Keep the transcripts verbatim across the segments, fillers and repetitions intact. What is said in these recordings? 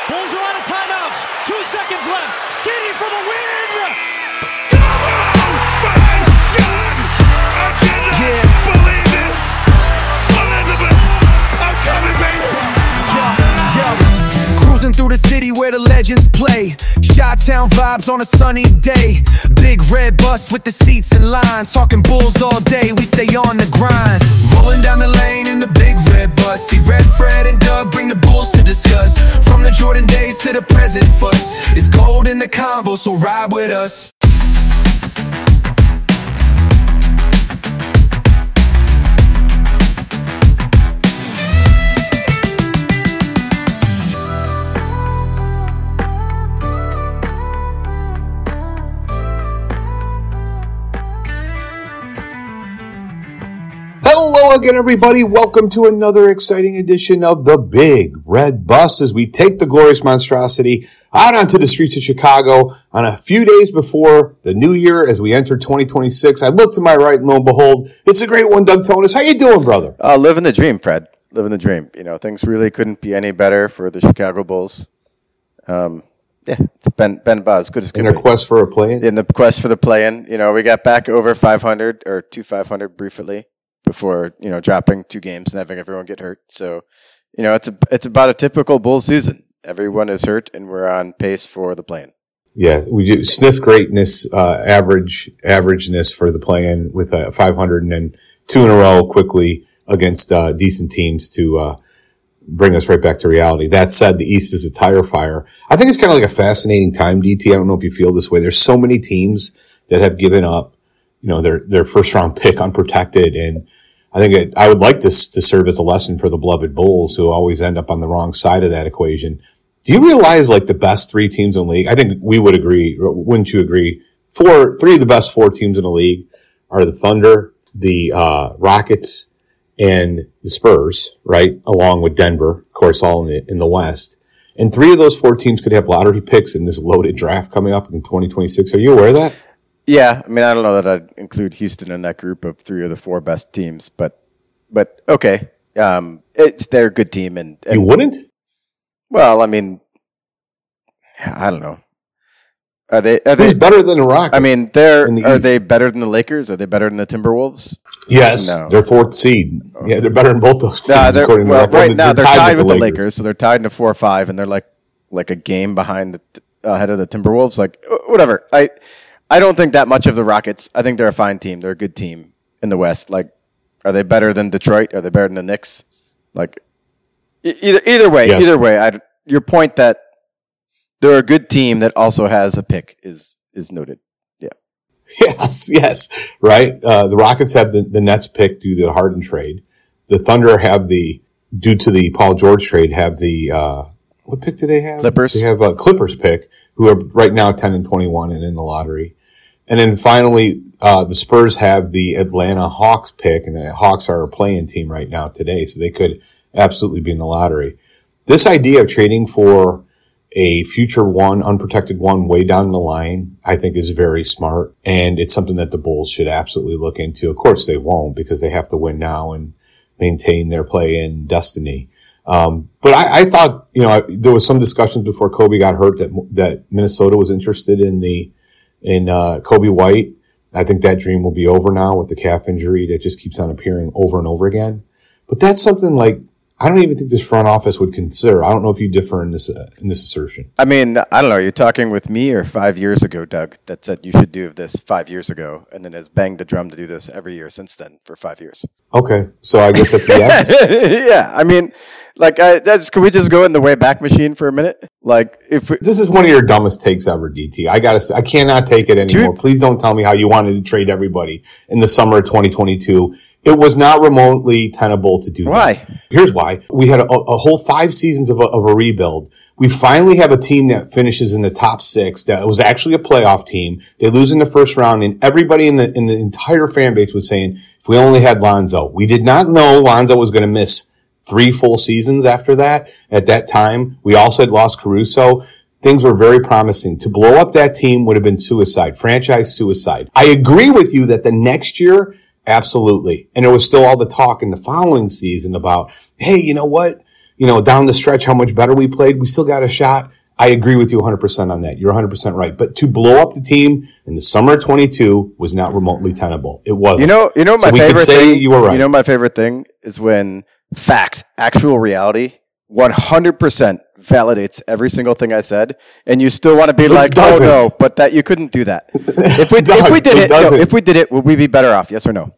Bulls are out of timeouts. Two seconds left. Giddy for the win. Yeah. Believe this. Elizabeth, I'm coming, baby. Yeah, yeah. Cruising through the city where the legends play. Chi-town vibes on a sunny day. Big red bus with the seats in line. Talking Bulls all day, we stay on the grind. Rolling down the lane in the big red bus. See Red, Fred, and Doug bring the Bulls to discuss. From the Jordan days to the present fuss. It's gold in the convo, so ride with us. Hello again, everybody. Welcome to another exciting edition of the Big Red Bus as we take the glorious monstrosity out onto the streets of Chicago on a few days before the new year as we enter twenty twenty-six. I look to my right and lo and behold, it's a great one, Doug Tonis. How you doing, brother? Uh, living the dream, Fred. Living the dream. You know, things really couldn't be any better for the Chicago Bulls. Um, yeah, it's been, been about as good as could In their be. quest for a play-in? In the quest for the play-in. You know, we got back over five hundred or to five hundred briefly before, you know, dropping two games and having everyone get hurt. So, you know, it's a, it's about a typical Bulls season. Everyone is hurt, and we're on pace for the play-in. Yeah, we do sniff greatness, uh, average, averageness for the play-in with uh, five hundred and then two in a row quickly against uh, decent teams to uh, bring us right back to reality. That said, the East is a tire fire. I think it's kind of like a fascinating time, D T. I don't know if you feel this way. There's so many teams that have given up, you know, their their first round pick unprotected, and I think it, I would like this to serve as a lesson for the beloved Bulls who always end up on the wrong side of that equation. Do you realize, like, the best three teams in the league? I think we would agree, wouldn't you agree? Four, three of the best four teams in the league are the Thunder, the uh, Rockets, and the Spurs, right? Along with Denver, of course, all in the, in the West. And three of those four teams could have lottery picks in this loaded draft coming up in twenty twenty-six. Are you aware of that? Yeah, I mean, I don't know that I'd include Houston in that group of three of the four best teams, but but okay, um, it's they're a good team, and, and you wouldn't. Well, I mean, I don't know. Are they? Are Who's they better than the Rockets? I mean, they're in the are East? they better than the Lakers? Are they better than the Timberwolves? Yes, No. they're fourth seed. Yeah, they're better than both those teams. Nah, they're, according to well, record. right now they're tied, with the Lakers. Lakers. so they're tied into four or five, and they're like like a game behind the uh, ahead of the Timberwolves. Like whatever. I I don't think that much of the Rockets. I think they're a fine team. They're a good team in the West. Like, are they better than Detroit? Are they better than the Knicks? Like, e- either either way, Yes. either way. I, your point that they're a good team that also has a pick is is noted. Yeah. Yes, yes, right. Uh, the Rockets have the, the Nets pick due to the Harden trade. The Thunder have the due to the Paul George trade have the uh, what pick do they have? Clippers. They have a Clippers pick, who are right now ten and twenty one and in the lottery. And then finally, uh, the Spurs have the Atlanta Hawks pick, and the Hawks are a play-in team right now today, so they could absolutely be in the lottery. This idea of trading for a future one, unprotected one way down the line, I think is very smart. And it's something that the Bulls should absolutely look into. Of course they won't, because they have to win now and maintain their play-in destiny. Um, but I, I thought, you know, I, there was some discussions before Kobe got hurt that, that Minnesota was interested in the, in, uh, Kobe White. I think that dream will be over now with the calf injury that just keeps on appearing over and over again. But that's something like, I don't even think this front office would consider. I don't know if you differ in this uh, in this assertion. I mean, I don't know. You're talking with me or five years ago, Doug, that said you should do this five years ago, and then has banged the drum to do this every year since then for five years. Okay, so I guess that's a yes. Yeah, I mean, like, I, that's. Can we just go in the way back machine for a minute? Like, if we, This is one of your dumbest takes ever, D T. I gotta. I cannot take it anymore. you- Please don't tell me how you wanted to trade everybody in the summer of twenty twenty-two. It was not remotely tenable to do that. Why? Here's why. We had a, a whole five seasons of a, of a rebuild. We finally have a team that finishes in the top six. That was actually a playoff team. They lose in the first round, and everybody in the in the entire fan base was saying, if we only had Lonzo. We did not know Lonzo was going to miss three full seasons after that. At that time, we also had lost Caruso. Things were very promising. To blow up that team would have been suicide, franchise suicide. I agree with you that the next year, absolutely. And there was still all the talk in the following season about, hey, you know what? you know, down the stretch, how much better we played. We still got a shot. I agree with you one hundred percent on that. You're one hundred percent right. But to blow up the team in the summer of twenty-two was not remotely tenable. It wasn't. You know, you know my so we favorite could say thing. You were right. You know my favorite thing is when fact, actual reality, one hundred percent validates every single thing I said, and you still want to be It like, doesn't. oh no, but that you couldn't do that. If we It does. if we did It it, no, doesn't. if we did it, would we be better off? Yes or no?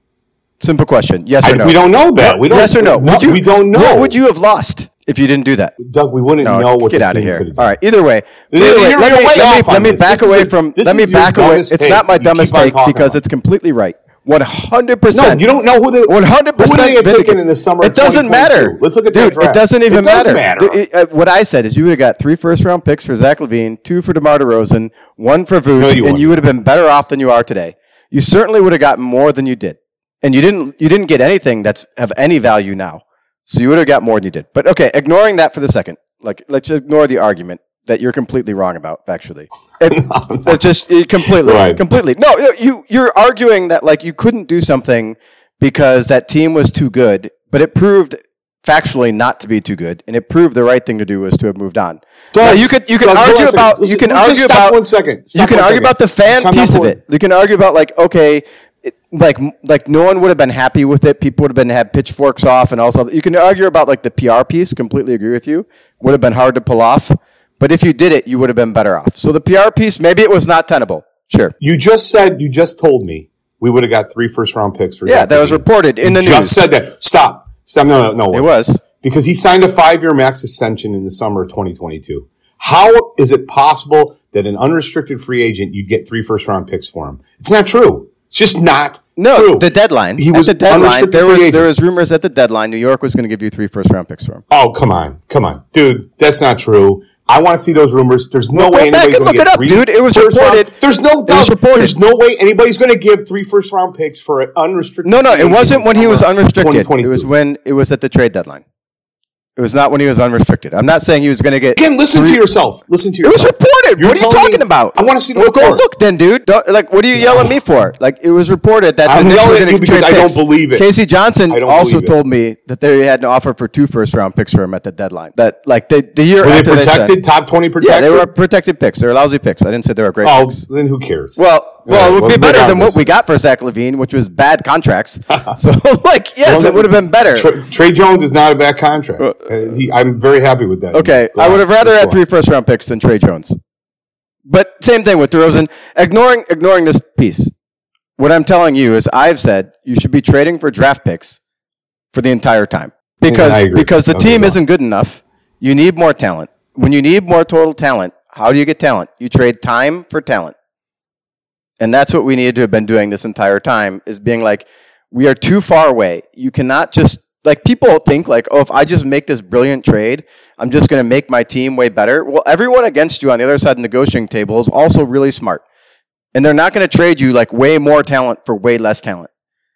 Simple question. Yes or I- no? we don't know that. We don't- Yes or no? no, Would you, we don't know. What would you have lost if you didn't do that? Doug, we wouldn't No, know what get the out of team here. could have All done. right. Either way, You're- either way, you're- let you're me way let off me, on let me this. back This is away a- from this let me is your back away. dumbest It's take. not my You keep dumbest on take talking because about it's completely right. One hundred No, percent. you don't know who the One hundred who percent. they had taken in the summer. It of doesn't twenty twenty-two. matter. Let's look at Dude. that draft. It doesn't even it does matter. matter. Dude, it- uh, what I said is you would have got three first round picks for Zach LaVine, two for DeMar DeRozan, one for Vooch, No, you and wouldn't. you would have been better off than you are today. You certainly would have gotten more than you did, and you didn't. You didn't get anything that's of any value now. So you would have got more than you did. But okay, ignoring that for the second, like let's ignore the argument that you're completely wrong about factually. It, it's just it completely, Right. completely. No, you you're arguing that like you couldn't do something because that team was too good, but it proved factually not to be too good, and it proved the right thing to do was to have moved on. Doug, Now, you could you can Doug, hold argue on a second. about you can Let's argue just stop about one second. Stop you can one argue second. about the fan Come piece on of board. it. You can argue about like okay. It, like like no one would have been happy with it. People would have been had pitchforks off, and also you can argue about like the P R piece. Completely agree with you. Would have been hard to pull off, but if you did it, you would have been better off. So the P R piece, maybe it was not tenable. Sure. You just said, you just told me we would have got three first round picks for Yeah, Zach that was LaVine. reported in the You news. just said that. Stop. Stop. No, no, no. It was. Because he signed a five-year max extension in the summer of twenty twenty-two. How is it possible that an unrestricted free agent, you'd get three first-round picks for him? It's not true. It's just not No, true. the deadline. He At was the deadline. unrestricted There free was agent. there was rumors at the deadline. New York was going to give you three first round picks for him. Oh, come on. Come on. Dude, that's not true. I want to see those rumors. There's no Well, way go back anybody's and going to look get it up, three dude. It was first reported. round- There's no It was doubt. reported. There's no way anybody's going to give three first round picks for an unrestricted. No, no, free it agent wasn't in when he was summer of unrestricted. It twenty twenty-two. was when it was at the trade deadline. It was not when he was unrestricted. I'm not saying he was going to get. Again, listen three- to yourself. Listen to It was yourself. reported. You're What are you telling me- talking about? I want to see the Well, go report. look then, dude. Don't, like, what are you yelling at me for? Like, it was reported that I'm the Knicks yelling were at going you to because trade I don't picks. believe it. Casey Johnson I don't also believe it. told me that they had an offer for two first round picks for him at the deadline. That like the the year Were they after protected? they said, Top twenty protected? yeah, they were protected picks. They were lousy picks. I didn't say they were great Oh, picks. then who cares? Well, well, it would well, be better than regardless. what we got for Zach LaVine, which was bad contracts. So, like, yes, Well, it would have been better. Trey, Trey Jones is not a bad contract. Uh, he, I'm very happy with that. Okay, Go I on. would have rather Let's had go three on. first round picks than Trey Jones. But same thing with DeRozan. Ignoring ignoring this piece, what I'm telling you is I've said you should be trading for draft picks for the entire time because I agree. because the Don't get me team wrong. isn't good enough. You need more talent. When you need more total talent, how do you get talent? You trade time for talent. And that's what we needed to have been doing this entire time is being like, we are too far away. You cannot just, like, people think like, oh, if I just make this brilliant trade, I'm just going to make my team way better. Well, everyone against you on the other side of the negotiating table is also really smart. And they're not going to trade you like way more talent for way less talent.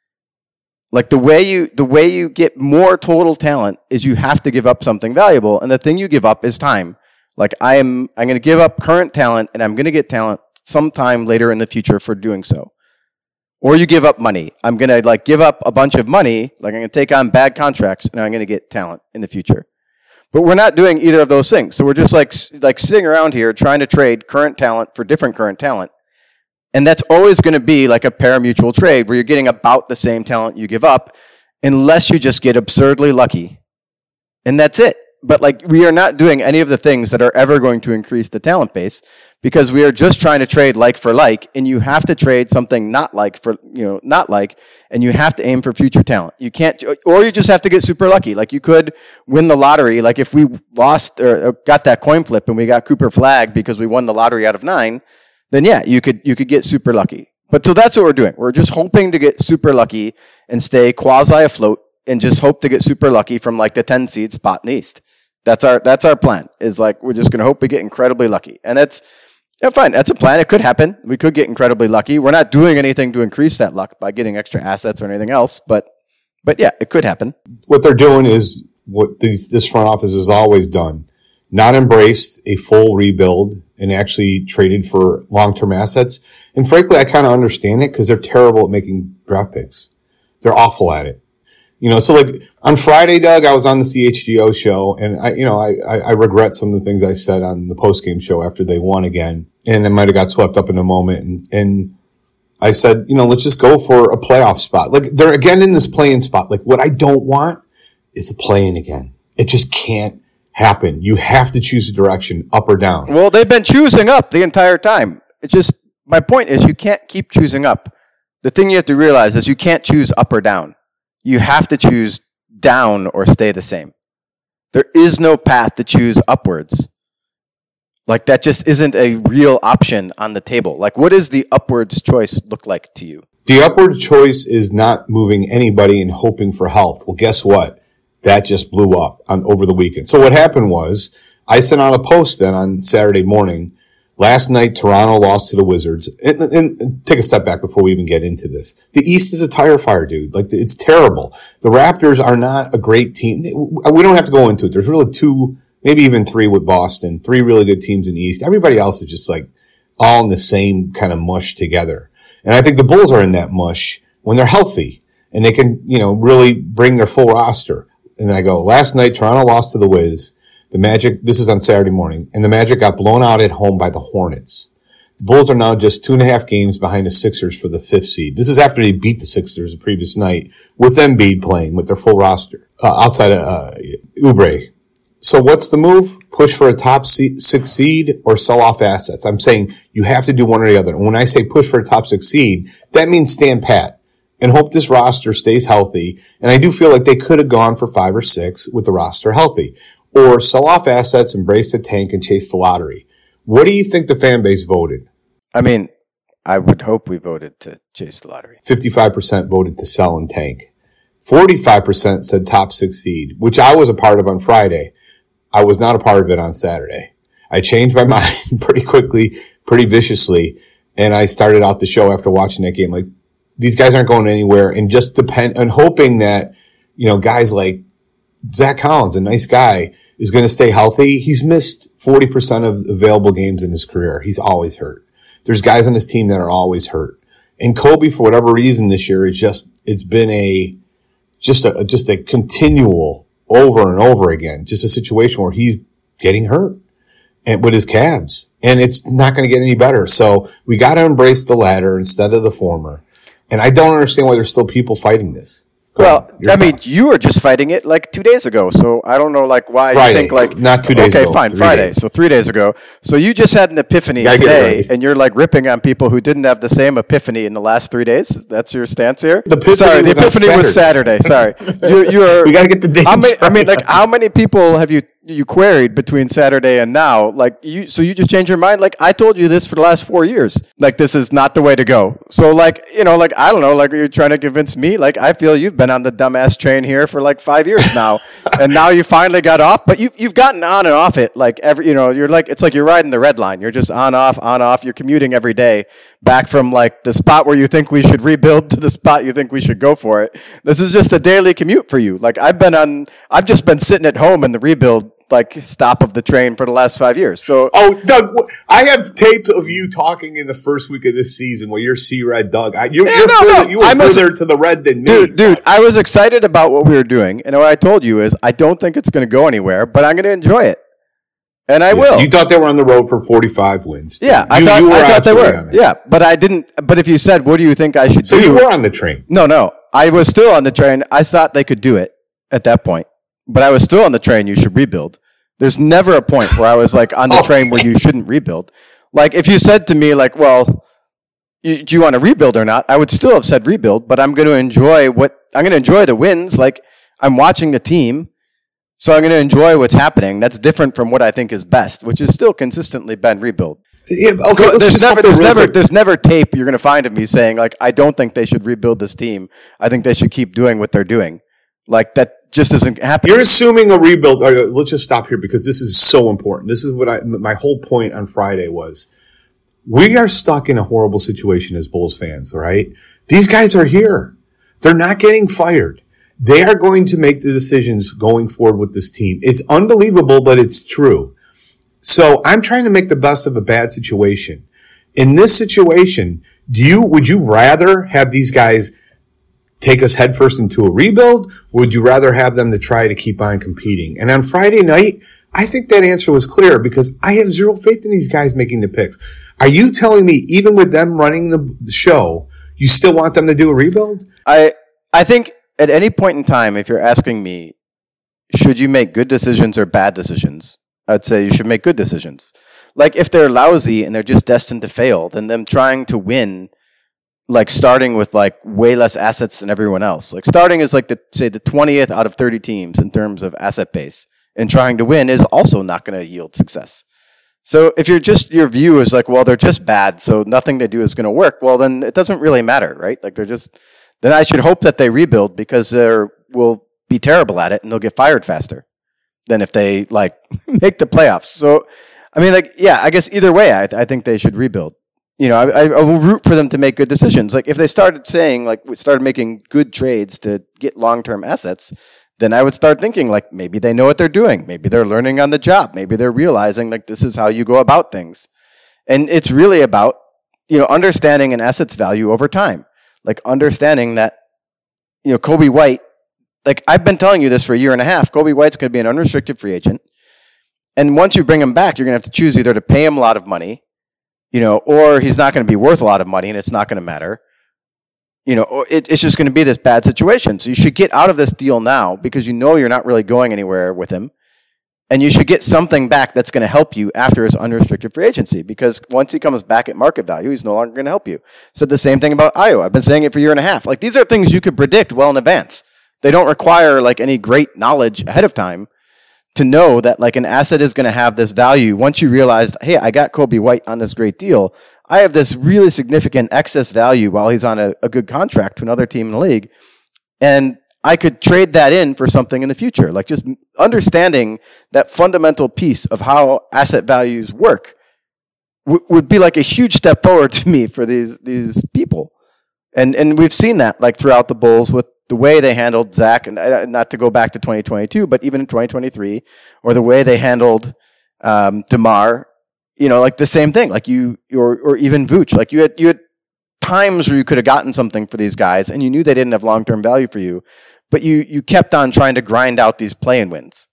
Like the way you, the way you get more total talent is you have to give up something valuable. And the thing you give up is time. Like I am, I'm going to give up current talent and I'm going to get talent sometime later in the future for doing so. Or you give up money. I'm going to like give up a bunch of money. Like I'm going to take on bad contracts and I'm going to get talent in the future. But we're not doing either of those things. So we're just like, like sitting around here trying to trade current talent for different current talent. And that's always going to be like a pari-mutuel trade where you're getting about the same talent you give up unless you just get absurdly lucky. And that's it. But like we are not doing any of the things that are ever going to increase the talent base because we are just trying to trade like for like, and you have to trade something not like for, you know, not like, and you have to aim for future talent. You can't, or you just have to get super lucky. Like you could win the lottery. Like if we lost or got that coin flip and we got Cooper Flagg because we won the lottery out of nine, then yeah, you could, you could get super lucky. But so that's what we're doing. We're just hoping to get super lucky and stay quasi afloat and just hope to get super lucky from like the ten seed spot in the East. That's our that's our plan. Is like we're just going to hope we get incredibly lucky, and that's yeah, fine. That's a plan. It could happen. We could get incredibly lucky. We're not doing anything to increase that luck by getting extra assets or anything else, but but yeah, it could happen. What they're doing is what these, this front office has always done. Not embraced a full rebuild and actually traded for long-term assets. And frankly, I kind of understand it because they're terrible at making draft picks. They're awful at it. You know, so like on Friday, Doug, I was on the C H G O show, and I, you know, I, I, I regret some of the things I said on the postgame show after they won again, and I might have got swept up in a moment, and, and I said, you know, let's just go for a playoff spot. Like they're again in this play-in spot. Like what I don't want is a play-in again. It just can't happen. You have to choose a direction, up or down. Well, they've been choosing up the entire time. It's just my point is you can't keep choosing up. The thing you have to realize is you can't choose up or down. You have to choose down or stay the same. There is no path to choose upwards. Like that just isn't a real option on the table. Like what does the upwards choice look like to you? The upward choice is not moving anybody and hoping for health. Well, guess what? That just blew up on over the weekend. So what happened was I sent out a post then on Saturday morning. Last night, Toronto lost to the Wizards. And, and, and take a step back before we even get into this. The East is a tire fire, dude. Like, it's terrible. The Raptors are not a great team. We don't have to go into it. There's really two, maybe even three with Boston, three really good teams in the East. Everybody else is just like all in the same kind of mush together. And I think the Bulls are in that mush when they're healthy and they can, you know, really bring their full roster. And I go, last night, Toronto lost to the Wiz. The Magic, this is on Saturday morning, and the Magic got blown out at home by the Hornets. The Bulls are now just two and a half games behind the Sixers for the fifth seed. This is after they beat the Sixers the previous night with Embiid playing with their full roster uh, outside of uh, Oubre. So what's the move? Push for a top seed, six seed or sell off assets. I'm saying you have to do one or the other. And when I say push for a top six seed, that means stand pat and hope this roster stays healthy. And I do feel like they could have gone for five or six with the roster healthy. Or sell off assets, embrace the tank, and chase the lottery. What do you think the fan base voted? I mean, I would hope we voted to chase the lottery. fifty-five percent voted to sell and tank. forty-five percent said top six seed, which I was a part of on Friday. I was not a part of it on Saturday. I changed my mind pretty quickly, pretty viciously, and I started out the show after watching that game. Like, these guys aren't going anywhere, and just depend and hoping that, you know, guys like Zach Collins, a nice guy, is going to stay healthy. He's missed forty percent of available games in his career. He's always hurt. There's guys on his team that are always hurt. And Kobe, for whatever reason this year, is just, it's been a, just a, just a continual over and over again, just a situation where he's getting hurt and with his calves, and it's not going to get any better. So we got to embrace the latter instead of the former. And I don't understand why there's still people fighting this. Go Well, ahead. Your I mean, thoughts. you were just fighting it like two days ago, so I don't know, like, why Friday, you think like not two days okay, ago, fine, three Friday, days. so three days ago. So you just had an epiphany Gotta get it today, right. and you're like ripping on people who didn't have the same epiphany in the last three days. That's your stance here. The epiphany Sorry, the was on epiphany was Saturday. Sorry, you, you are. We gotta get the dates How many, I mean, right. like, how many people have you you queried between Saturday and now? Like, you, so you just changed your mind? Like, I told you this for the last four years. Like, this is not the way to go. So, like, you know, like, I don't know, like, you're trying to convince me. Like, I feel you've been on the dumbass train here for like five years now, and now you finally got off. But you you've gotten on and off it. Like every, you know, you're like, it's like you're riding the red line. You're just on off on off. You're commuting every day back from like the spot where you think we should rebuild to the spot you think we should go for it. This is just a daily commute for you. Like, I've been on. I've just been sitting at home in the rebuild like stop of the train for the last five years. So, Oh, Doug, wh- I have tape of you talking in the first week of this season where you're C-Red, Doug. I, you're, Yeah, you're no, further, no, you were I must- further to the red than me. dude, dude, I was excited about what we were doing, and what I told you is I don't think it's going to go anywhere, but I'm going to enjoy it, and I will. You thought they were on the road for forty-five wins. too. yeah, I You- thought, you were I thought they absolutely were. on it. Yeah, but I didn't. But if you said, "What do you think I should So do?" you were on the train. No, no, I was still on the train. I thought they could do it at that point, but I was still on the train. You should rebuild. There's never a point where I was like on the Oh. train where you shouldn't rebuild. Like, if you said to me, like, well, you, do you want to rebuild or not? I would still have said rebuild, but I'm going to enjoy what I'm going to enjoy the wins. Like, I'm watching the team, so I'm going to enjoy what's happening. That's different from what I think is best, which is still consistently been rebuild. Yeah, okay, let's There's just never, stop there there's real never, quick. there's never tape you're going to find of me saying like, I don't think they should rebuild this team. I think they should keep doing what they're doing. Like, that just isn't happening. You're assuming a rebuild. All right, let's just stop here because this is so important. This is what I, my whole point on Friday was. We are stuck in a horrible situation as Bulls fans, all right? These guys are here. They're not getting fired. They are going to make the decisions going forward with this team. It's unbelievable, but it's true. So I'm trying to make the best of a bad situation. In this situation, do you, would you rather have these guys take us headfirst into a rebuild? Or would you rather have them to try to keep on competing? And on Friday night, I think that answer was clear because I have zero faith in these guys making the picks. Are you telling me even with them running the show, you still want them to do a rebuild? I I think at any point in time, if you're asking me, should you make good decisions or bad decisions? I'd say you should make good decisions. Like if they're lousy and they're just destined to fail, then them trying to win, like starting with like way less assets than everyone else. Like starting is like the say the twentieth out of thirty teams in terms of asset base, and trying to win is also not going to yield success. So if you're just your view is like, well, they're just bad, so nothing they do is going to work. Well, then it doesn't really matter, right? Like they're just then I should hope that they rebuild because they will be terrible at it and they'll get fired faster than if they like make the playoffs. So. I mean, like, yeah, I guess either way, I, th- I think they should rebuild. You know, I, I will root for them to make good decisions. Like, if they started saying, like, we started making good trades to get long-term assets, then I would start thinking, like, maybe they know what they're doing. Maybe they're learning on the job. Maybe they're realizing, like, this is how you go about things. And it's really about, you know, understanding an asset's value over time. Like, understanding that, you know, Coby White, like, I've been telling you this for a year and a half. Coby White's going to be an unrestricted free agent. And once you bring him back, you're going to have to choose either to pay him a lot of money, you know, or he's not going to be worth a lot of money and it's not going to matter. You know, or it, it's just going to be this bad situation. So you should get out of this deal now because you know you're not really going anywhere with him. And you should get something back that's going to help you after his unrestricted free agency because once he comes back at market value, he's no longer going to help you. So the same thing about Ayo. I've been saying it for a year and a half. Like these are things you could predict well in advance. They don't require like any great knowledge ahead of time to know that like an asset is going to have this value. Once you realize, hey, I got Coby White on this great deal. I have this really significant excess value while he's on a, a good contract to another team in the league. And I could trade that in for something in the future. Like just understanding that fundamental piece of how asset values work w- would be like a huge step forward to me for these, these people. And, and we've seen that like throughout the Bulls with the way they handled Zach, and uh, not to go back to twenty twenty-two, but even in twenty twenty-three, or the way they handled um, DeMar, you know, like the same thing. Like you, or or even Vooch, like you had you had times where you could have gotten something for these guys, and you knew they didn't have long term value for you, but you you kept on trying to grind out these play-in wins,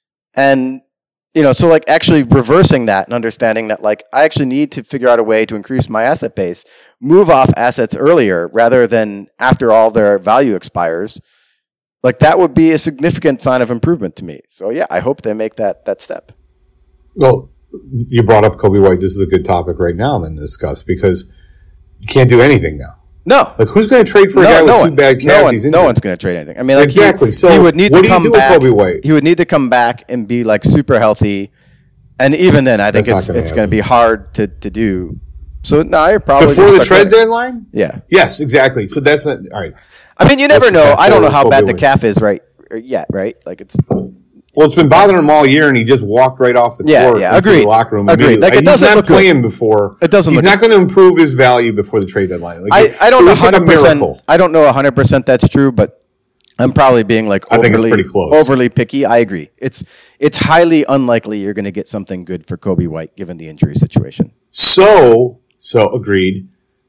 and you know, so like actually reversing that and understanding that like I actually need to figure out a way to increase my asset base, move off assets earlier rather than after all their value expires. Like that would be a significant sign of improvement to me. So yeah, I hope they make that that step. Well, you brought up Coby White. This is a good topic right now then to discuss because you can't do anything now. No, like who's going to trade for a no, guy no with one, two bad calves? No, one, He's no one's going to trade anything. I mean, like exactly. He, so he would need what to do come you do back. With Coby White? He would need to come back and be like super healthy, and even then, I think That's it's gonna it's happen. going to be hard to, to do. So no, you're probably before gonna the start trade going. deadline. Yeah. Yes, exactly. So that's not all right. I mean, you never That's know. the I don't know how Coby bad the White. calf is right yet, right? Like it's. Well, it's been bothering him all year, and he just walked right off the Yeah, court yeah, into agreed. the locker room. Agreed. Like, it He's doesn't not look good. playing before. It doesn't He's look not going to improve his value before the trade deadline. Like, I, it- I don't it know would take a hundred percent. miracle. I don't know one hundred percent that's true, but I'm probably being like I think it's overly pretty close. overly picky. I agree. It's it's highly unlikely you're going to get something good for Coby White given the injury situation. So, so agreed.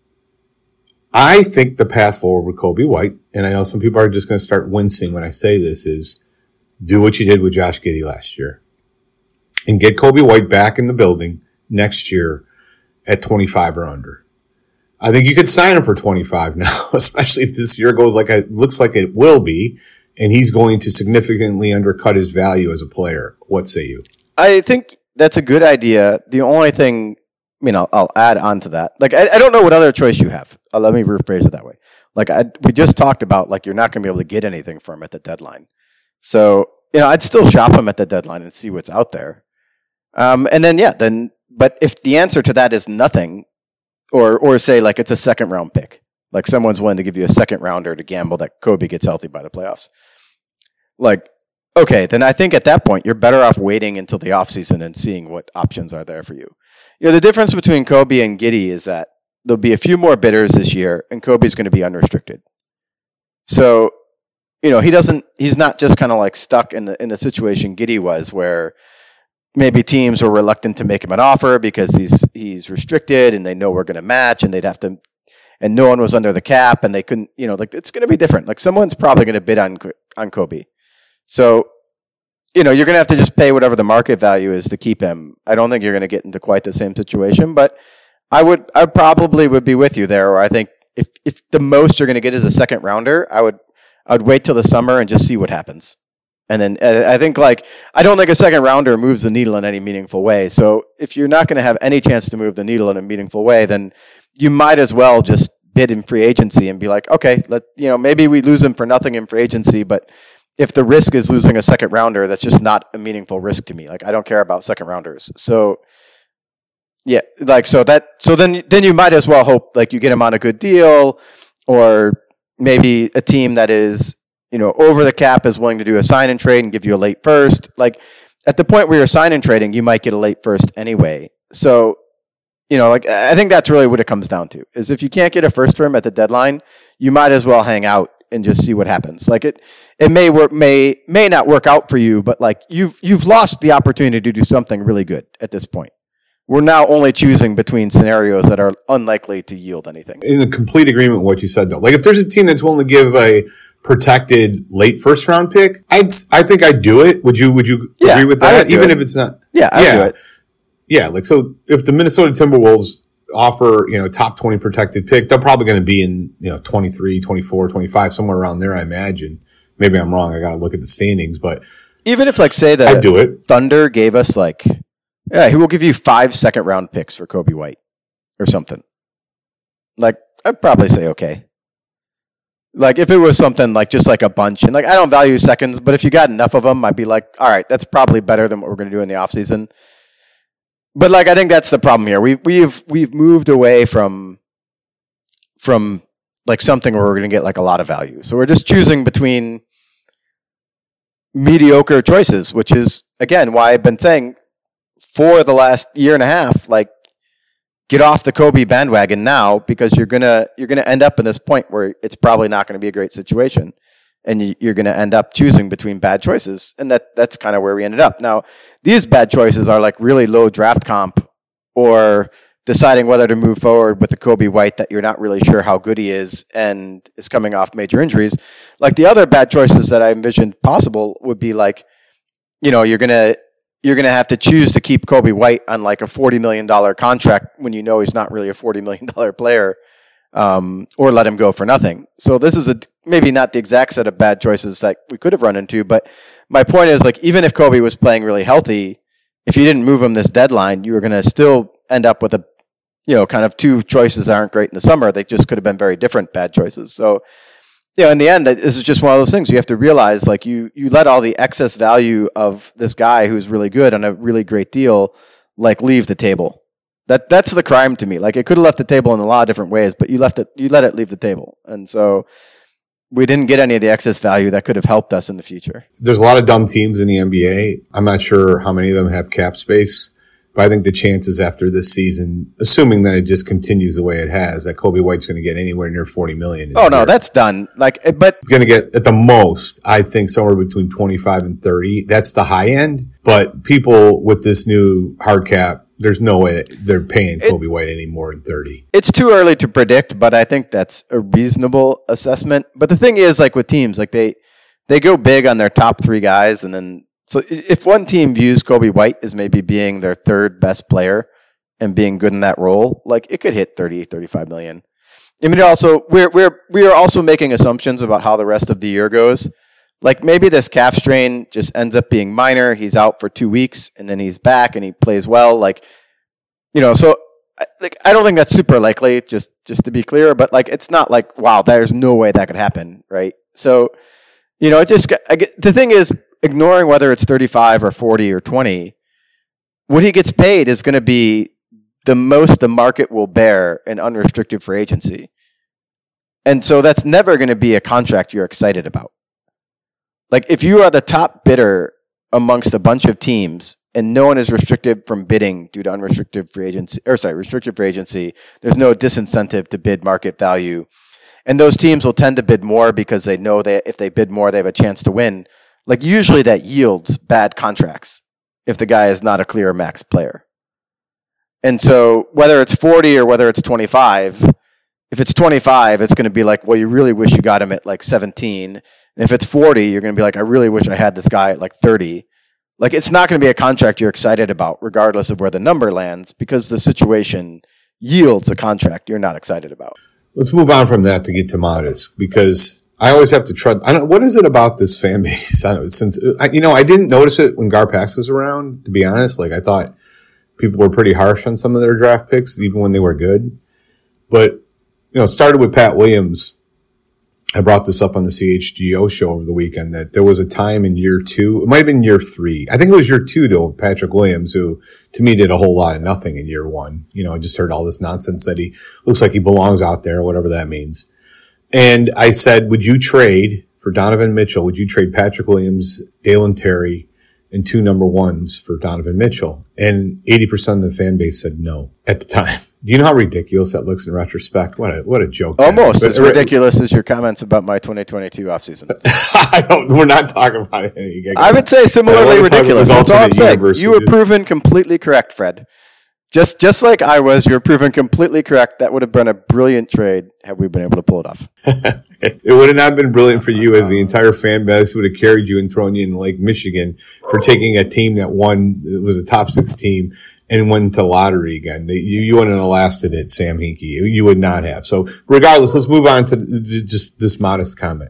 I think the path forward with Coby White, and I know some people are just going to start wincing when I say this, is do what you did with Josh Giddey last year and get Coby White back in the building next year at twenty-five or under. I think you could sign him for twenty-five now, especially if this year goes like it looks like it will be, and he's going to significantly undercut his value as a player. What say you? I think that's a good idea. The only thing, I mean, I'll, I'll add on to that. Like, I, I don't know what other choice you have. Uh, let me rephrase it that way. Like, I, we just talked about, like, you're not going to be able to get anything for him at the deadline. So, you know, I'd still shop him at the deadline and see what's out there. Um, and then, yeah, then, but if the answer to that is nothing, or or say, like, it's a second round pick, like someone's willing to give you a second rounder to gamble that Coby gets healthy by the playoffs, like, okay, then I think at that point, you're better off waiting until the offseason and seeing what options are there for you. You know, the difference between Coby and Giddey is that there'll be a few more bidders this year, and Kobe's going to be unrestricted. So, you know, he doesn't, he's not just kind of like stuck in the in the situation Giddey was, where maybe teams were reluctant to make him an offer because he's he's restricted and they know we're going to match, and they'd have to, and no one was under the cap and they couldn't, you know, like it's going to be different. Like someone's probably going to bid on on Kobe. So, you know, you're going to have to just pay whatever the market value is to keep him. I don't think you're going to get into quite the same situation, but I would, I probably would be with you there. Or I think if, if the most you're going to get is a second rounder, I would, I would wait till the summer and just see what happens. And then uh, I think like, I don't think a second rounder moves the needle in any meaningful way. So if you're not going to have any chance to move the needle in a meaningful way, then you might as well just bid in free agency and be like, okay, let, you know, maybe we lose him for nothing in free agency, but if the risk is losing a second rounder, that's just not a meaningful risk to me. Like I don't care about second rounders. So yeah, like, so that, so then, then you might as well hope like you get him on a good deal, or maybe a team that is, you know, over the cap is willing to do a sign and trade and give you a late first. Like at the point where you're sign and trading, you might get a late first anyway. So, you know, like I think that's really what it comes down to is if you can't get a first for him at the deadline, you might as well hang out and just see what happens. Like it, it may work, may, may not work out for you, but like you've, you've lost the opportunity to do something really good at this point. We're now only choosing between scenarios that are unlikely to yield anything. In a complete agreement with what you said though. Like if there's a team that's willing to give a protected late first round pick, I'd, I think I'd do it. Would you, would you yeah, agree with that? Even it. if it's not. Yeah, I'd yeah. do it. Yeah. Like, so if the Minnesota Timberwolves offer, you know, top twenty protected pick, they're probably going to be in, you know, twenty-three, twenty-four, twenty-five, somewhere around there, I imagine. Maybe I'm wrong. I got to look at the standings, but even if like say the I'd do it. Thunder gave us like, yeah, he will give you five second round picks for Kobe White or something. Like I'd probably say, okay. Like if it was something like just like a bunch and like, I don't value seconds, but if you got enough of them, I'd be like, all right, that's probably better than what we're going to do in the offseason. But like, I think that's the problem here. We, we've, we've moved away from, from like something where we're going to get like a lot of value. So we're just choosing between mediocre choices, which is again, why I've been saying for the last year and a half, like get off the Kobe bandwagon now, because you're going to, you're going to end up in this point where it's probably not going to be a great situation. And you, you're going to end up choosing between bad choices. And that, that's kind of where we ended up. Now, these bad choices are like really low draft comp, or deciding whether to move forward with the Kobe White that you're not really sure how good he is and is coming off major injuries. Like the other bad choices that I envisioned possible would be like, you know, you're going to, you're going to have to choose to keep Kobe White on like a forty million dollars contract when you know he's not really a forty million dollars player, um, or let him go for nothing. So this is a, maybe not the exact set of bad choices that we could have run into, but my point is like, even if Kobe was playing really healthy, if you didn't move him this deadline, you were going to still end up with a, you know, kind of two choices that aren't great in the summer. They just could have been very different bad choices. So, you know, in the end, this is just one of those things you have to realize, like you, you let all the excess value of this guy who's really good on a really great deal, like leave the table. That, that's the crime to me. Like it could have left the table in a lot of different ways, but you left it, you let it leave the table. And so we didn't get any of the excess value that could have helped us in the future. There's a lot of dumb teams in the N B A. I'm not sure how many of them have cap space, but I think the chances after this season, assuming that it just continues the way it has, that Kobe White's going to get anywhere near forty million. Oh no, that's done. Like, but going to get at the most, I think somewhere between twenty-five and thirty. That's the high end. But people with this new hard cap, there's no way that they're paying Kobe it, White any more than thirty. It's too early to predict, but I think that's a reasonable assessment. But the thing is, like with teams, like they, they go big on their top three guys, and then, so if one team views Kobe White as maybe being their third best player and being good in that role, like it could hit thirty, thirty-five million. I mean, also, we're, we're, we are also making assumptions about how the rest of the year goes. Like maybe this calf strain just ends up being minor. He's out for two weeks and then he's back and he plays well. Like, you know, so like, I don't think that's super likely, just, just to be clear, but like, it's not like, wow, there's no way that could happen. Right. So, you know, it just, I get, the thing is, ignoring whether it's thirty-five or forty or twenty, what he gets paid is going to be the most the market will bear in unrestricted free agency. And so that's never going to be a contract you're excited about. Like if you are the top bidder amongst a bunch of teams and no one is restricted from bidding due to unrestricted free agency, or sorry, restricted free agency, there's no disincentive to bid market value. And those teams will tend to bid more because they know that if they bid more, they have a chance to win. Like usually that yields bad contracts if the guy is not a clear max player. And so whether it's forty or whether it's twenty-five, If it's twenty-five, it's going to be like, well, you really wish you got him at like seventeen. And if it's forty, you're going to be like, I really wish I had this guy at like thirty. Like, it's not going to be a contract you're excited about, regardless of where the number lands, because the situation yields a contract you're not excited about. Let's move on from that to get to Modest, because I always have to trust. I don't. What is it about this fan base? I don't, since I, you know, I didn't notice it when Garpax was around. To be honest, like I thought people were pretty harsh on some of their draft picks, even when they were good. But you know, it started with Pat Williams. I brought this up on the C H G O show over the weekend that there was a time in year two. It might have been year three. I think it was year two though. Patrick Williams, who to me did a whole lot of nothing in year one. You know, I just heard all this nonsense that he looks like he belongs out there, whatever that means. And I said, would you trade for Donovan Mitchell? Would you trade Patrick Williams, Dalen Terry, and two number ones for Donovan Mitchell? And eighty percent of the fan base said no at the time. Do you know how ridiculous that looks in retrospect? What a what a joke! Almost as ridiculous as your comments about my twenty twenty-two offseason. I don't. We're not talking about it. I would say similarly ridiculous. That's all I'm saying. You were proven completely correct, Fred. Just just like I was, you're proven completely correct. That would have been a brilliant trade had we been able to pull it off. It would have not been brilliant for you, as the entire fan base would have carried you and thrown you in Lake Michigan for taking a team that won. It was a top six team and went to lottery again. They, you, you wouldn't have lasted it, Sam Hinkie. You, you would not have. So regardless, let's move on to just this Modest comment.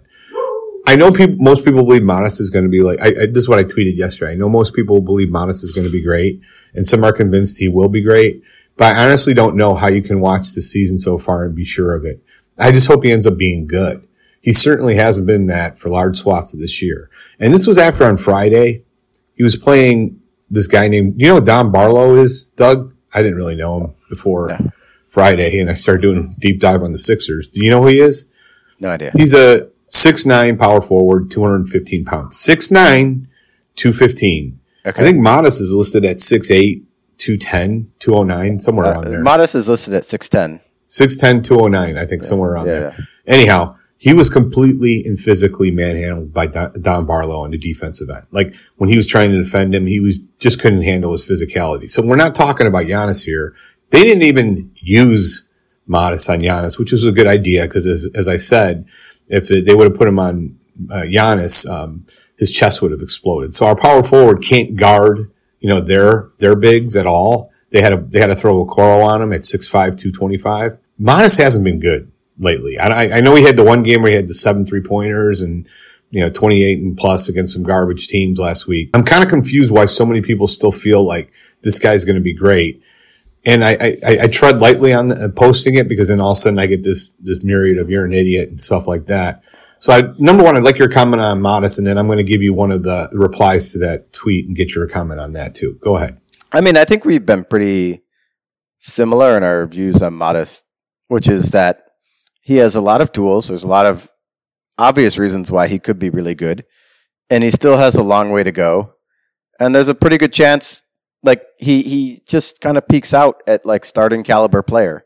I know people, most people believe Modest is going to be like, I, I, this is what I tweeted yesterday. I know most people believe Modest is going to be great, and some are convinced he will be great, but I honestly don't know how you can watch the season so far and be sure of it. I just hope he ends up being good. He certainly hasn't been that for large swaths of this year. And this was after on Friday, he was playing this guy named, you know what Don Barlow is, Doug? I didn't really know him before yeah. Friday, and I started doing a deep dive on the Sixers. Do you know who he is? No idea. He's a six nine power forward, two hundred fifteen pounds. six nine, two fifteen. Okay. I think Modest is listed at six eight, two ten, two oh nine, somewhere uh, around there. Modest is listed at six ten. six ten, two oh nine, I think, yeah. somewhere around yeah, there. Yeah. Anyhow, he was completely and physically manhandled by Don Barlow on the defensive end. Like, when he was trying to defend him, he was just couldn't handle his physicality. So we're not talking about Giannis here. They didn't even use Modest on Giannis, which was a good idea because, as I said, if they would have put him on uh, Giannis, um, his chest would have exploded. So our power forward can't guard, you know, their their bigs at all. They had a they had to throw a Okoro on him at six five, two twenty-five. Modest hasn't been good lately. I, I know he had the one game where he had the seven three pointers and, you know, twenty-eight and plus against some garbage teams last week. I'm kind of confused why so many people still feel like this guy's going to be great. And I, I, I tread lightly on the, uh, posting it because then all of a sudden I get this, this myriad of you're an idiot and stuff like that. So I, number one, I'd like your comment on Modest, and then I'm going to give you one of the replies to that tweet and get your comment on that too. Go ahead. I mean, I think we've been pretty similar in our views on Modest, which is that he has a lot of tools. There's a lot of obvious reasons why he could be really good, and he still has a long way to go. And there's a pretty good chance like he he just kind of peaks out at like starting caliber player,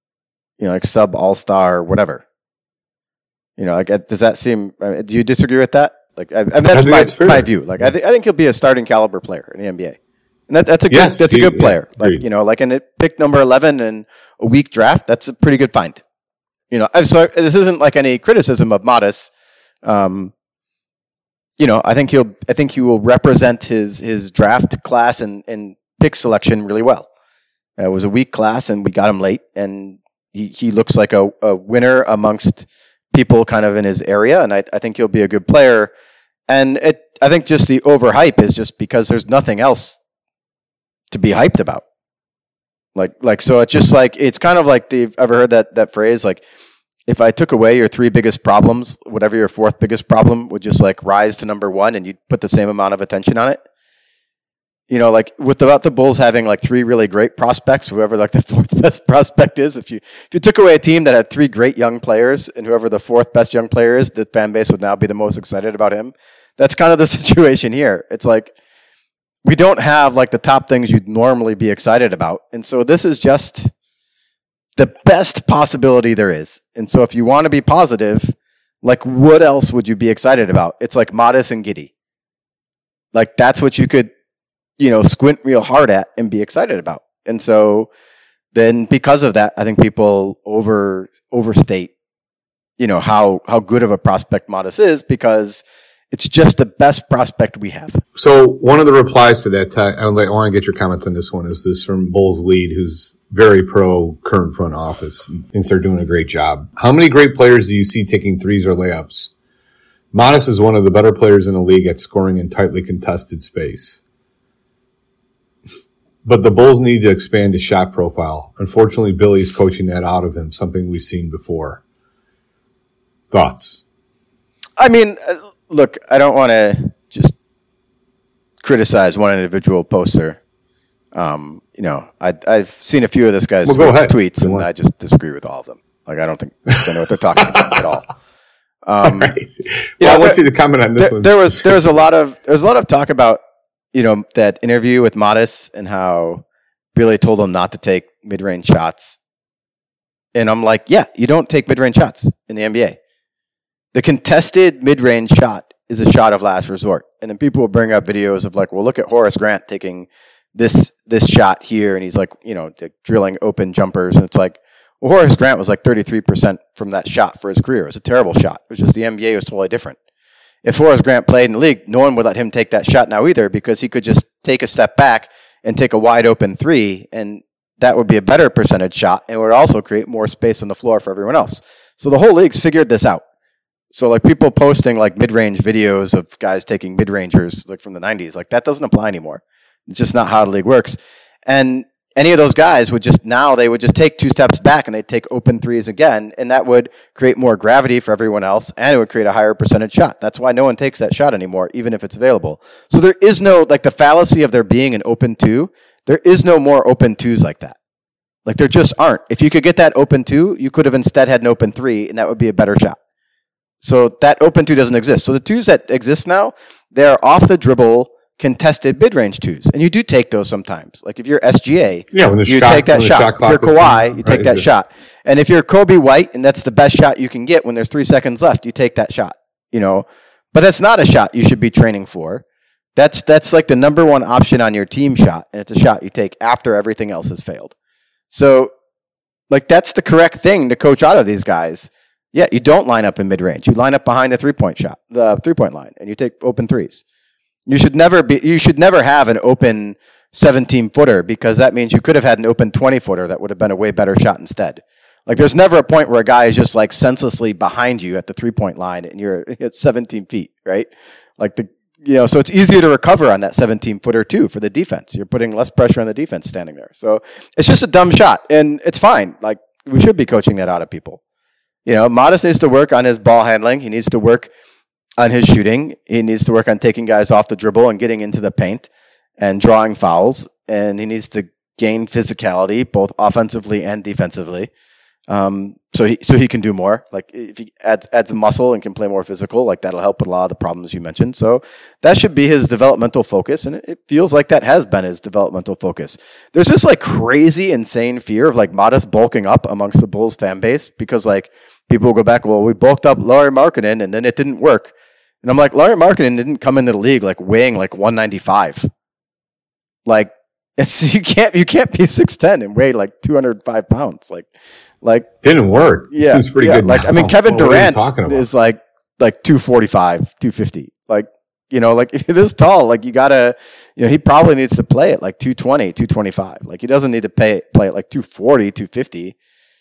you know, like sub all star or whatever. You know, like does that seem? Do you disagree with that? Like, I, I mean, that's, I my, that's my view. Like, I think I think he'll be a starting caliber player in the N B A, and that, that's a good yes, that's a good he, player. Yeah, like, you know, like in it, pick number eleven in a weak draft, that's a pretty good find. You know, so this isn't like any criticism of Modest. Um, You know, I think he'll. I think he will represent his his draft class and, and pick selection really well. Uh, it was a weak class, and we got him late, and he, he looks like a, a winner amongst people kind of in his area, and I, I think he'll be a good player. And it, I think just the overhype is just because there's nothing else to be hyped about. Like like so, it's just like it's kind of like the ever heard that that phrase like. If I took away your three biggest problems, whatever your fourth biggest problem would just like rise to number one and you'd put the same amount of attention on it. You know, like with about the Bulls having like three really great prospects, whoever like the fourth best prospect is, if you if you took away a team that had three great young players and whoever the fourth best young player is, the fan base would now be the most excited about him. That's kind of the situation here. It's like we don't have like the top things you'd normally be excited about. And so this is just the best possibility there is. And so if you want to be positive, like what else would you be excited about? It's like Modest and Giddey. Like that's what you could, you know, squint real hard at and be excited about. And so then because of that, I think people over overstate, you know, how how good of a prospect Modest is, because it's just the best prospect we have. So one of the replies to that, I want to get your comments on this one, is this from Bulls Lead, who's very pro current front office and thinks they're doing a great job. How many great players do you see taking threes or layups? Modest is one of the better players in the league at scoring in tightly contested space. But the Bulls need to expand his shot profile. Unfortunately, Billy's coaching that out of him, something we've seen before. Thoughts? I mean, look, I don't want to just criticize one individual poster. Um, you know, I, I've seen a few of this guy's well, go ahead. tweets, and I just disagree with all of them. Like, I don't think they know what they're talking about at all. Um, right. Well, I want you to comment on this there, one. There was there was a lot of there was a lot of talk about, you know, that interview with Modest and how Billy told him not to take mid-range shots. And I'm like, yeah, you don't take mid-range shots in the N B A. The contested mid-range shot is a shot of last resort. And then people will bring up videos of like, well, look at Horace Grant taking this this shot here, and he's like, you know, drilling open jumpers. And it's like, well, Horace Grant was like thirty-three percent from that shot for his career. It was a terrible shot. It was just the N B A was totally different. If Horace Grant played in the league, no one would let him take that shot now either, because he could just take a step back and take a wide open three, and that would be a better percentage shot, and would also create more space on the floor for everyone else. So the whole league's figured this out. So like people posting like mid-range videos of guys taking mid-rangers like from the nineties, like that doesn't apply anymore. It's just not how the league works. And any of those guys would just, now they would just take two steps back and they'd take open threes again, and that would create more gravity for everyone else, and it would create a higher percentage shot. That's why no one takes that shot anymore, even if it's available. So there is no, like the fallacy of there being an open two, there is no more open twos like that. Like there just aren't. If you could get that open two, you could have instead had an open three, and that would be a better shot. So that open two doesn't exist. So the twos that exist now, they're off the dribble, contested mid-range twos, and you do take those sometimes. Like if you're S G A, yeah, when the you shot, take that shot. shot if you're Kawhi, right, you take that the, shot. And if you're Kobe White, and that's the best shot you can get when there's three seconds left, you take that shot. You know, but that's not a shot you should be training for. That's that's like the number one option on your team shot, and it's a shot you take after everything else has failed. So, like that's the correct thing to coach out of these guys. Yeah, you don't line up in mid-range. You line up behind the three-point shot, the three-point line, and you take open threes. You should never be. You should never have an open seventeen-footer, because that means you could have had an open twenty-footer that would have been a way better shot instead. Like, there's never a point where a guy is just like senselessly behind you at the three-point line, and you're at seventeen feet, right? Like the, you know, so it's easier to recover on that seventeen-footer too for the defense. You're putting less pressure on the defense standing there. So it's just a dumb shot, and it's fine. Like we should be coaching that out of people. You know, Modest needs to work on his ball handling. He needs to work on his shooting. He needs to work on taking guys off the dribble and getting into the paint and drawing fouls. And he needs to gain physicality, both offensively and defensively. Um, so he so he can do more. Like if he adds adds muscle and can play more physical, like that'll help with a lot of the problems you mentioned. So that should be his developmental focus, and it, it feels like that has been his developmental focus. There's this like crazy, insane fear of like Modest bulking up amongst the Bulls fan base, because like people will go back, well, we bulked up Lauri Markkanen and then it didn't work. And I'm like, Lauri Markkanen didn't come into the league like weighing like one ninety-five. Like it's you can't you can't be six ten and weigh like two hundred five pounds. Like like didn't work. Yeah, it seems pretty yeah, good. Like now. I mean, Kevin well, Durant is like like two forty-five, two fifty. Like you know, like if you're this tall, like you gotta, you know, he probably needs to play at like two twenty, two twenty-five. Like he doesn't need to pay play at like two forty, two fifty.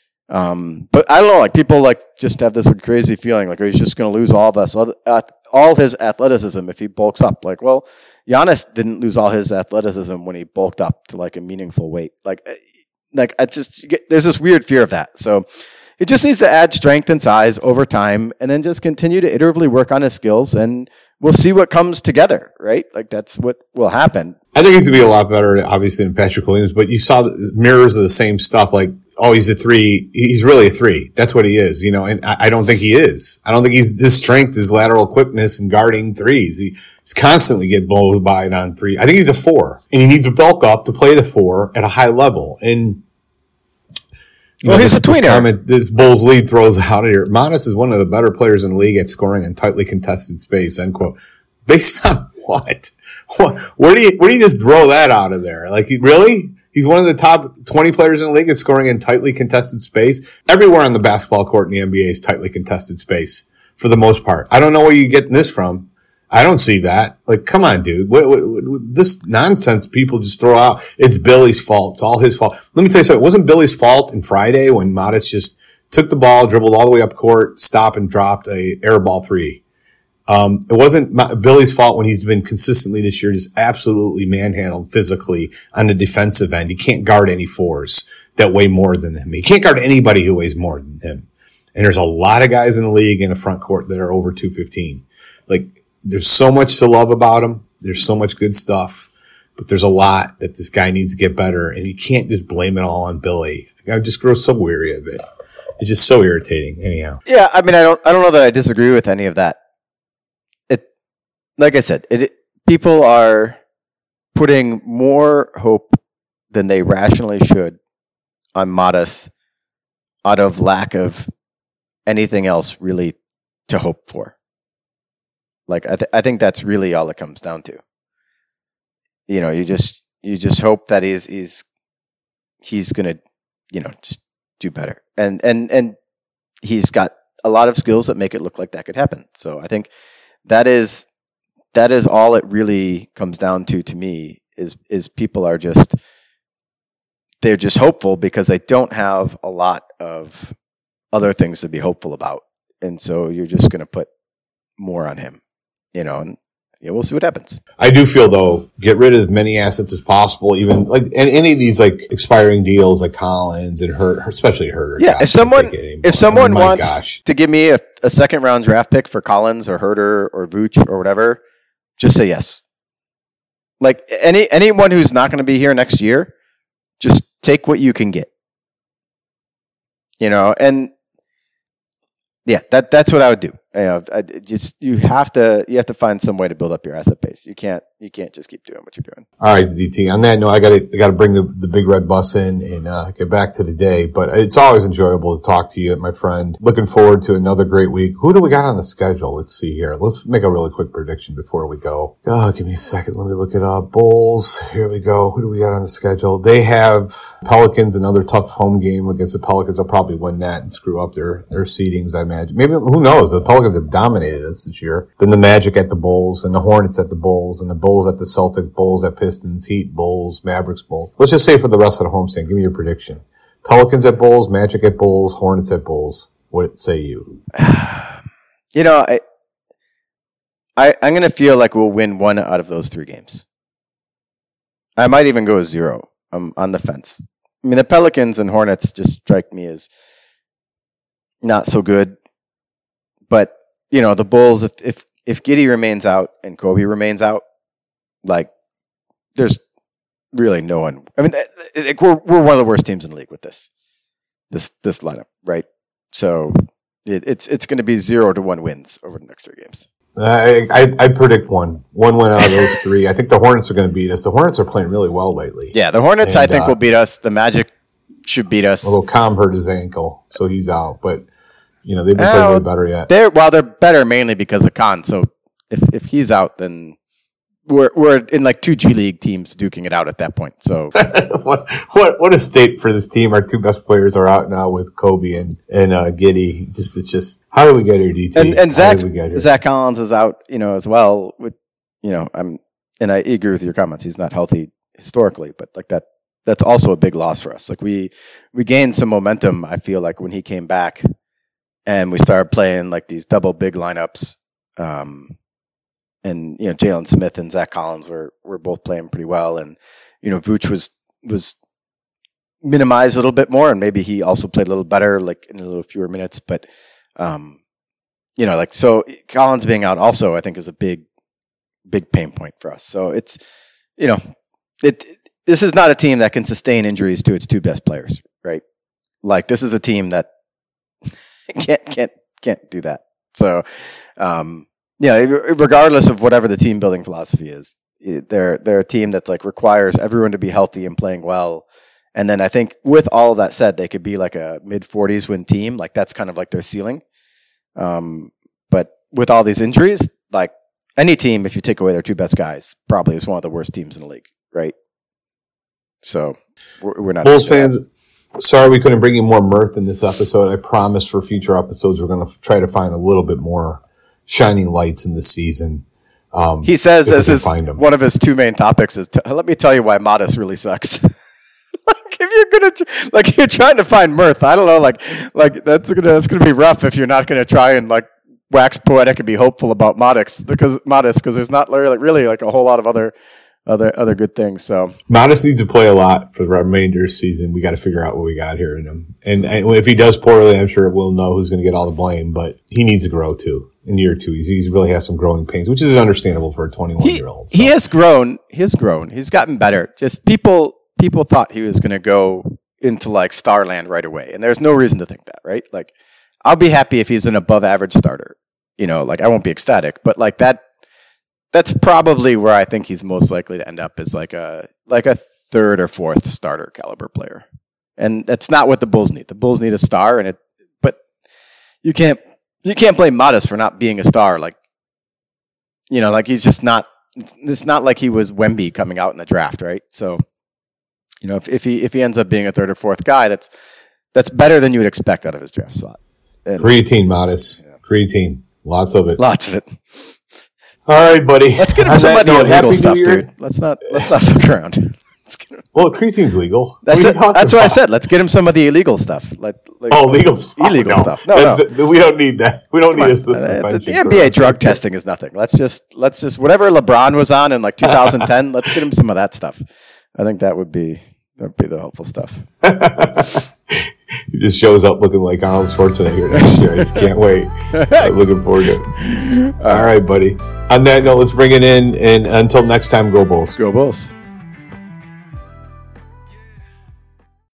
Um, but I don't know, like people like just have this crazy feeling like, oh, he's just going to lose all of us, all his athleticism if he bulks up. Like, well, Giannis didn't lose all his athleticism when he bulked up to like a meaningful weight. Like, like I just get, there's this weird fear of that. So it just needs to add strength and size over time, and then just continue to iteratively work on his skills, and we'll see what comes together, right? Like that's what will happen. I think he's going to be a lot better, obviously, than Patrick Williams, but you saw the mirrors of the same stuff. Like, oh, he's a three. He's really a three. That's what he is, you know, and I, I don't think he is. I don't think he's this strength, his lateral quickness and guarding threes. He, he's constantly getting blown by it on three. I think he's a four, and he needs to bulk up to play the four at a high level. And You well, know, he's this, a tweener. This, comment, this Bulls lead throws out here. Modest is one of the better players in the league at scoring in tightly contested space, end quote. Based on what? what? Where do you, where do you just throw that out of there? Like, really? He's one of the top twenty players in the league, is scoring in tightly contested space. Everywhere on the basketball court in the N B A is tightly contested space for the most part. I don't know where you're getting this from. I don't see that. Like, come on, dude. What, what, what, this nonsense people just throw out. It's Billy's fault. It's all his fault. Let me tell you something. It wasn't Billy's fault in Friday when Modest just took the ball, dribbled all the way up court, stopped and dropped a air ball three. Um, it wasn't Ma- Billy's fault when he's been consistently this year just absolutely manhandled physically on the defensive end. He can't guard any fours that weigh more than him. He can't guard anybody who weighs more than him. And there's a lot of guys in the league in the front court that are over two fifteen. Like, there's so much to love about him. There's so much good stuff, but there's a lot that this guy needs to get better, and you can't just blame it all on Billy. I just grow so weary of it. It's just so irritating. Anyhow, Yeah, I mean, I don't, I don't know that I disagree with any of that. It, like I said, it, it people are putting more hope than they rationally should on Modest out of lack of anything else really to hope for. Like, I, th- I think that's really all it comes down to. You know, you just you just hope that he's he's he's gonna, you know, just do better. And and and he's got a lot of skills that make it look like that could happen. So I think that is that is all it really comes down to to me is is people are just they're just hopeful because they don't have a lot of other things to be hopeful about. And so you're just gonna put more on him. You know, and yeah, we'll see what happens. I do feel, though, get rid of as many assets as possible, even like and any of these like expiring deals like Collins and Hurt, especially Hurt. Yeah, if someone if someone oh wants gosh. to give me a, a second round draft pick for Collins or Herter or Vooch or whatever, just say yes. Like any anyone who's not going to be here next year, just take what you can get. You know, and yeah, that that's what I would do. You know, I, just you have to you have to find some way to build up your asset base. You can't you can't just keep doing what you're doing. All right, D T. On that note, I got to I got to bring the, the big red bus in and uh, get back to the day. But it's always enjoyable to talk to you, my friend. Looking forward to another great week. Who do we got on the schedule? Let's see here. Let's make a really quick prediction before we go. Oh, give me a second. Let me look it up. Bulls. Here we go. Who do we got on the schedule? They have Pelicans. Another tough home game against the Pelicans. They'll probably win that and screw up their their seedings, I imagine. Maybe who knows? The Pelicans have dominated us this year. Then the Magic at the Bulls and the Hornets at the Bulls and the Bulls at the Celtics, Bulls at Pistons, Heat, Bulls, Mavericks, Bulls. Let's just say for the rest of the homestand, give me your prediction. Pelicans at Bulls, Magic at Bulls, Hornets at Bulls. What say you? You know, I, I I'm gonna feel like we'll win one out of those three games. I might even go zero. I'm on the fence. I mean, the Pelicans and Hornets just strike me as not so good. But, you know, the Bulls, if, if, if Giddey remains out and Kobe remains out, like, there's really no one. I mean, it, we're, we're one of the worst teams in the league with this, this, this lineup, right? So it, it's, it's going to be zero to one wins over the next three games. I, I, I predict one. One win out of those three. I think the Hornets are going to beat us. The Hornets are playing really well lately. Yeah, the Hornets, and, I think, uh, will beat us. The Magic should beat us. Although Com hurt his ankle, so he's out. But, you know, they've been Uh, playing way better yet. They're well, they're better mainly because of Khan. So if if he's out, then we're we're in like two G League teams duking it out at that point. So what what what a state for this team. Our two best players are out now with Kobe and and uh, Giddey. Just it's just how do we get here, D T? and and How Zach did we get here? Zach Collins is out, you know, as well. With you know, I'm and I agree with your comments. He's not healthy historically, but like that that's also a big loss for us. Like we we gained some momentum. I feel like when he came back. And we started playing like these double big lineups. Um, and, you know, Jalen Smith and Zach Collins were, were both playing pretty well. And, you know, Vooch was, was minimized a little bit more. And maybe he also played a little better, like in a little fewer minutes. But, um, you know, like, so Collins being out also, I think is a big, big pain point for us. So it's, you know, it, this is not a team that can sustain injuries to its two best players, right? Like this is a team that, can't can't can't do that. So, um, yeah, regardless of whatever the team building philosophy is, they're they're a team that like requires everyone to be healthy and playing well. And then I think with all of that said, they could be like a mid forties win team. Like that's kind of like their ceiling. Um, but with all these injuries, like any team, if you take away their two best guys, probably is one of the worst teams in the league, right? So we're, we're not Bulls into that. fans. Sorry we couldn't bring you more mirth in this episode. I promise for future episodes we're going to f- try to find a little bit more shining lights in this season. Um, He says if we as can his, find 'em. one of his two main topics is, t- let me tell you why Modest really sucks. Like if you're gonna tr- like you're trying to find mirth, I don't know, like like that's gonna that's gonna be rough if you're not gonna try and like wax poetic and be hopeful about Modest because Modest because there's not really really like a whole lot of other other other good things. So Modest needs to play a lot for the remainder of the season. We got to figure out what we got here in him. And, and if he does poorly, I'm sure we'll know who's going to get all the blame, but he needs to grow too. In year two, he's, he really has some growing pains, which is understandable for a twenty-one he, year old. he has grown. He has grown. He's gotten better. Just people people thought he was gonna go into like Starland right away, and there's no reason to think that, right? Like I'll be happy if he's an above average starter. You know, like I won't be ecstatic, but like that. That's probably where I think he's most likely to end up is like a like a third or fourth starter caliber player, and that's not what the Bulls need. The Bulls need a star, and it. But you can't you can't blame Modest for not being a star. Like you know, like he's just not. It's, it's not like he was Wemby coming out in the draft, right? So you know, if, if he if he ends up being a third or fourth guy, that's that's better than you would expect out of his draft slot. And, Creatine, Modest. Yeah. Creatine. Lots of it. Lots of it. All right, buddy. Let's get him some of the illegal stuff, dude. Let's not let's not fuck around. Let's get him. Well, creatine's legal. That's what it, that's what I said. Let's get him some of the illegal stuff. Like, like oh, legal stuff. Illegal no. stuff. No, no. We don't need that. We don't Come need on. this. Uh, the, the N B A drug testing is nothing. Let's just let's just whatever LeBron was on in like two thousand ten. Let's get him some of that stuff. I think that would be that would be the helpful stuff. He just shows up looking like Arnold Schwarzenegger next year. I just can't wait. I'm looking forward to it. All right, buddy. On that note, let's bring it in. And until next time, go Bulls. Go Bulls.